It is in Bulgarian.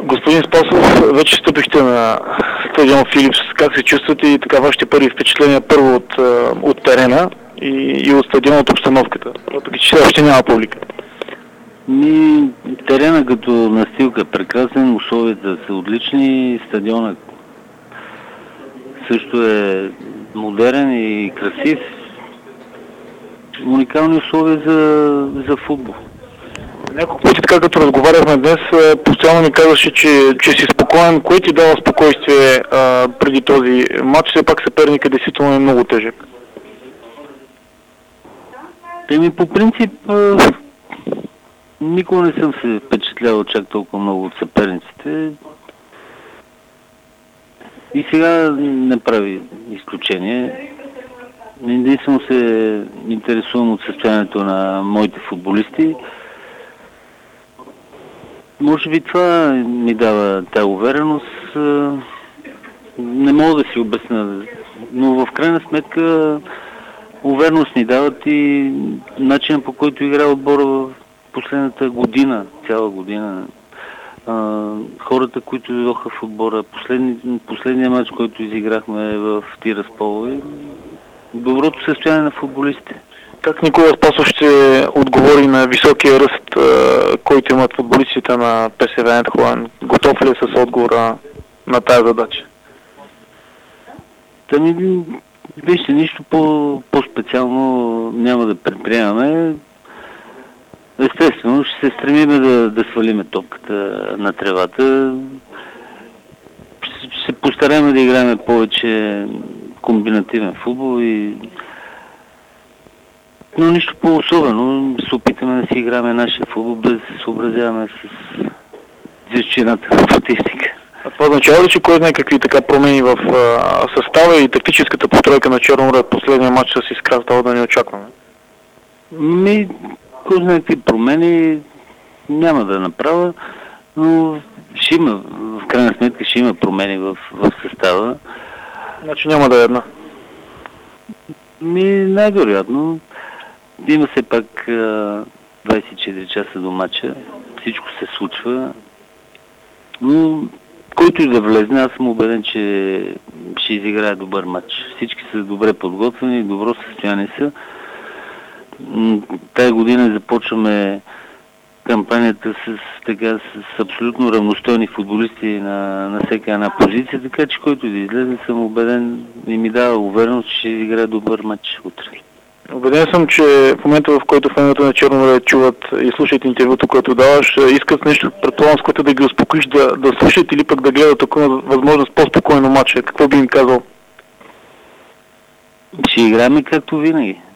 Господин Спасов, вече стъпихте на стадион Филипс. Как се чувствате и така вашите първи впечатления първо от терена и от стадиона, от обстановката? Въпреки че още няма публика. Терена като настилка е прекрасен, условията са отлични, стадиона също е модерен и красив. Уникални условия за футбол. Няколко пъти, така като разговаряхме днес, постоянно ми казваше, че си спокоен. Кое ти дава спокойствие преди този матч? Все пак съперникът действително е много тежък. По принцип, никога не съм се впечатлявал чак толкова много от съперниците. И сега не прави изключение. Единствено се интересувам от състоянието на моите футболисти. Може би това ми дава тази увереност. Не мога да си обясня, но в крайна сметка увереност ни дават и начинът, по който играе отбора в последната година, цяла година. Хората, които дойдоха в отбора, последния матч, който изиграхме в Тирасполо, е доброто състояние на футболистите. Как Никола Спасов ще отговори на високия ръст, който имат футболистите на ПСВ Айндховен? Готов ли е с отговора на тази задача? Вижте, нищо по-специално няма да предприемаме. Естествено, ще се стремиме да свалиме топката на тревата. Ще се постараем да играем повече комбинативен футбол но нищо по-особено. Се опитаме да си играме нашия футбол, без да се съобразяваме с височината на противника. А това означава ли, че кой знае какви така промени в състава и тактическата постройка на Черно море последния матч с Искра става да не очакваме? Кой знае какви промени няма да направя, но ще има, в крайна сметка ще има промени в състава. Значи няма да е една? Най-вероятно. Има все пак 24 часа до матча. Всичко се случва. Но който и да влезне, аз съм убеден, че ще изиграе добър матч. Всички са добре подготвени, добро състояние са. Тая година започваме кампанията с абсолютно равностойни футболисти на всяка една позиция, така че който да излезе, съм убеден и ми дава увереност, че ще играе добър матч утре. Убеден съм, че в момента, в който феновете на Черно море чуват и слушат интервюто, което даваш, искат нещо, предполагам, с което да ги успокоиш, да слушат или пък да гледат такова възможност по-спокойно матча. Какво би им казал? Ще играем както винаги.